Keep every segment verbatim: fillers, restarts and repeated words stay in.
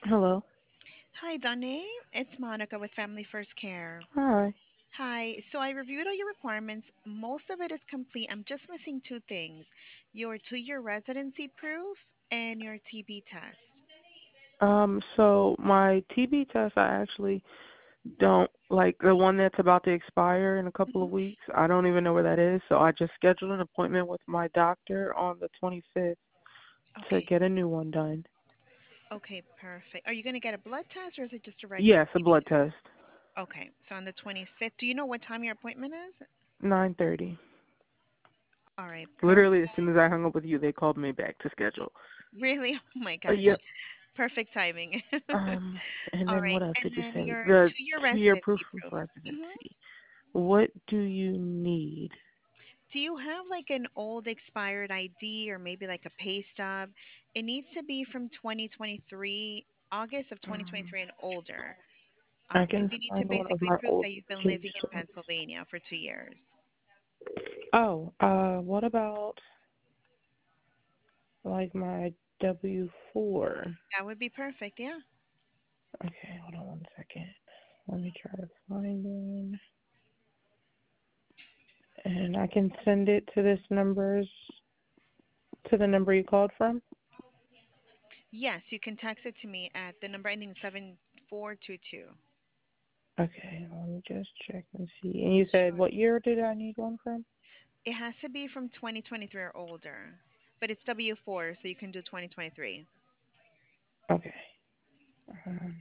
Hello. Hi, Danae. It's Monica with Family First Care. Hi. Hi. So I reviewed all your requirements. Most of it is complete. I'm just missing two things: your two-year residency proof and your T B test. Um, so my T B test, I actually don't like the one that's about to expire in a couple of Hmm. weeks. I don't even know where that is. So I just scheduled an appointment with my doctor on the twenty-fifth to Okay. get a new one done. Okay. Perfect. Are you going to get a blood test or is it just a regular Yes, a T B blood test? test. Okay. So on the twenty-fifth, do you know what time your appointment is? nine thirty. All right. Perfect. Literally, as soon as I hung up with you, they called me back to schedule. Really? Oh my Uh, gosh. yep. Perfect timing. Um, and All then right. what else And did you then say? your The two-year two-year proof residency of proof. Hmm. residency. What do you need? Do you have like an old expired I D or maybe like a pay stub? It needs to be from twenty twenty-three, August of Um, twenty twenty-three and older, I because can we need to find one of basically my prove old that you've been pay living in stubs. Pennsylvania for two years. Oh, uh, what about like my W four? That would be perfect, yeah. Okay, hold on one second. Let me try to find one. And I can send it to this numbers to the number you called from? Yes, you can text it to me at the number ending seven four two two. Okay, let me just check and see. And you said Sure. what year did I need one from? It has to be from twenty twenty-three or older, but it's W four, so you can do twenty twenty-three. Okay. Um,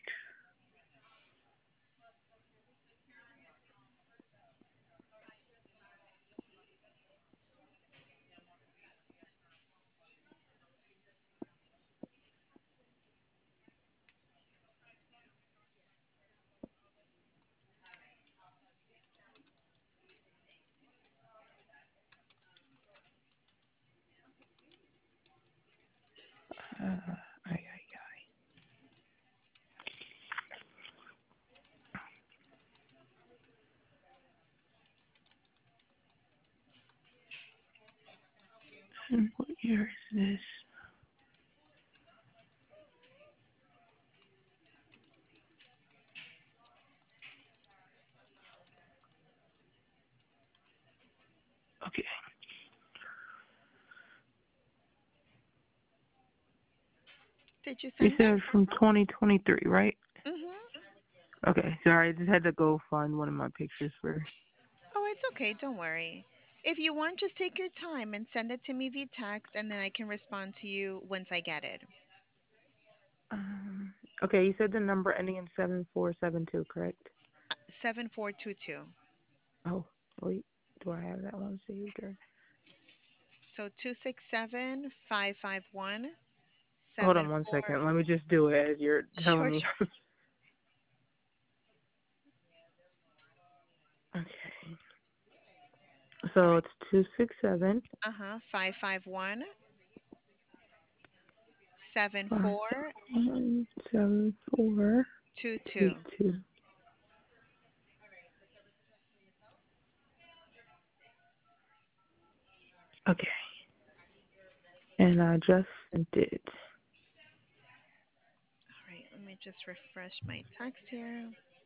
uh, I, I, and what year is this? Okay. Did you You send it? said from twenty twenty-three, right? Mm-hmm. Okay, sorry, I just had to go find one of my pictures first. Oh, it's okay. Don't worry. If you want, just take your time and send it to me via text, and then I can respond to you once I get it. Um, okay, you said the number ending in seven four seven two, correct? seven four two two. Oh, wait, do I have that one saved or? So two six seven five five one Hold seven on one four. second. Let me just do it as you're telling Sure, me. sure. Okay, All so right. it's two six seven Uh huh. Five five one seven five four one seven four two two two. two. Okay, and I just sent it. All right. Let me just refresh my text here.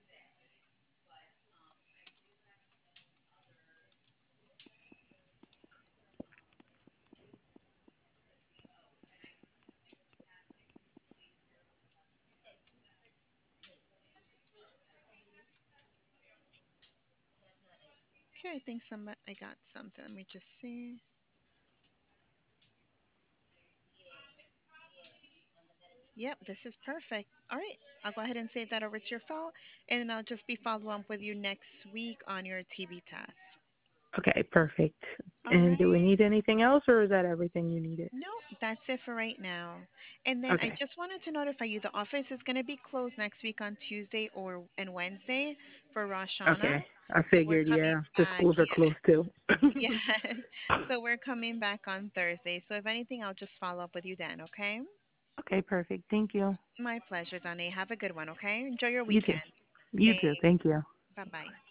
Okay, I think some I got something. Let me just see. Yep, this is perfect. All right, I'll go ahead and save that over to your file, and then I'll just be following up with you next week on your T B test. Okay, perfect. All And do we right. need anything else, or is that everything you needed? No, that's it for right now. And then I Okay. just wanted to notify you the office is going to be closed next week on Tuesday or and Wednesday for Rosh Hashanah. Okay. I So we're figured, coming yeah. The back. schools are closed too. Yeah. Yes. So we're coming back on Thursday. So if anything, I'll just follow up with you then, okay? Okay, perfect. Thank you. My pleasure, Dani. Have a good one, okay? Enjoy your You too. weekend. You Thanks. too. Thank you. Bye bye.